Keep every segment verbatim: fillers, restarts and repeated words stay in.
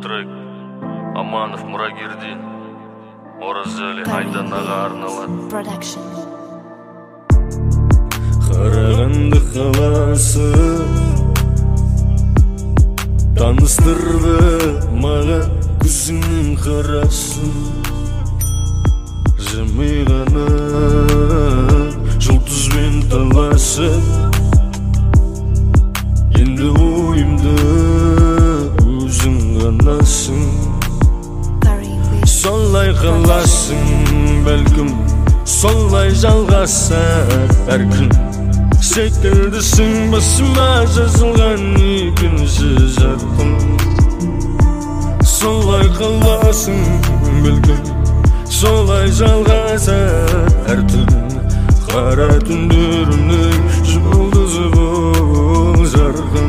трек Аманов Мурагердин Оразали Айданаға арналады. Қарағанды қаласы таныстырды маған күзіңнің қарасын. Жымиғаны жұлдызбен таласып, енді ойымды өзің ғанасың. Солай қаласың бәлкім, солай жалғасар әр күн. Секілдісің басыма жазылған екінші жарқын. Солай қаласың бәлкім, солай жалғасар әр түн. Қара түндерімнің жұлдызы бол жарқын.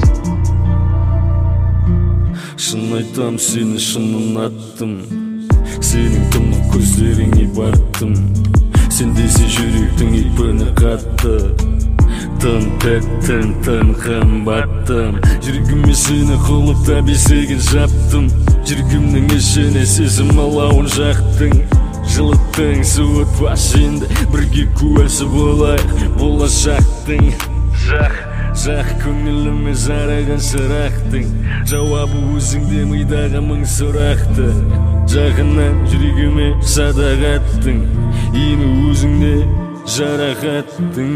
Шын айтам, сені шын ұнаттым, сенің тұнық көздеріңе баттым. Сен десе жүректің ипіні қатты, тым тәттім, тым қымбаттым. Жүрегіме сені құлыпта бесеген жаптым. Жүрегімнің ішіне сезім алауын жақтың. Жылыттың суыт басында бірге куәсі болайық болашақтың. Жақ, жақ көңіліме жараған шырақтың. Жауабы өзіңде мидағы мың сұрақты. Жағынан жүрегіме садағаттың. Емі өзіңде жарақаттың.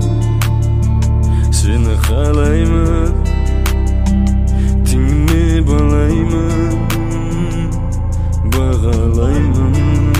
Сені қалаймын, теңіме балаймын, бағалаймын.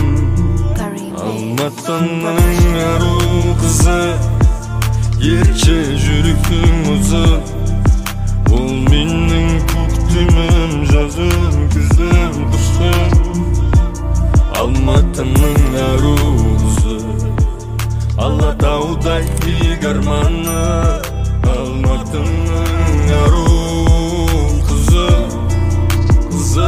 Алматының ару қызы, ерекше жүректің мұзы. Ол менің көктемім, жазым, күзім, қышым. Алматының ару қызы, Алатаудай биік арманы. Алматының ару қызы, қызы.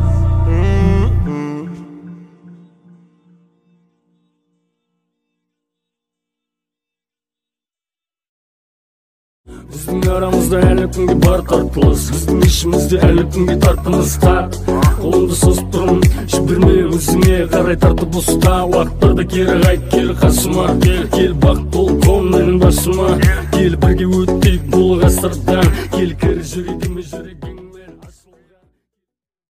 Біздің арамызда әлі күнге бар тартылыс, біздің ішімізде әлі күнге тартымыз тар. Қолымды созып тұрмын, жіберме өзіңе қарай тартып ұста. Уақыттарда кері қайт, кел қасыма, кел, кел бақ бол қом менің басыма. Кел бірге өттейік бұл ғасырдан, кел кірі жүрегіме жүрегің.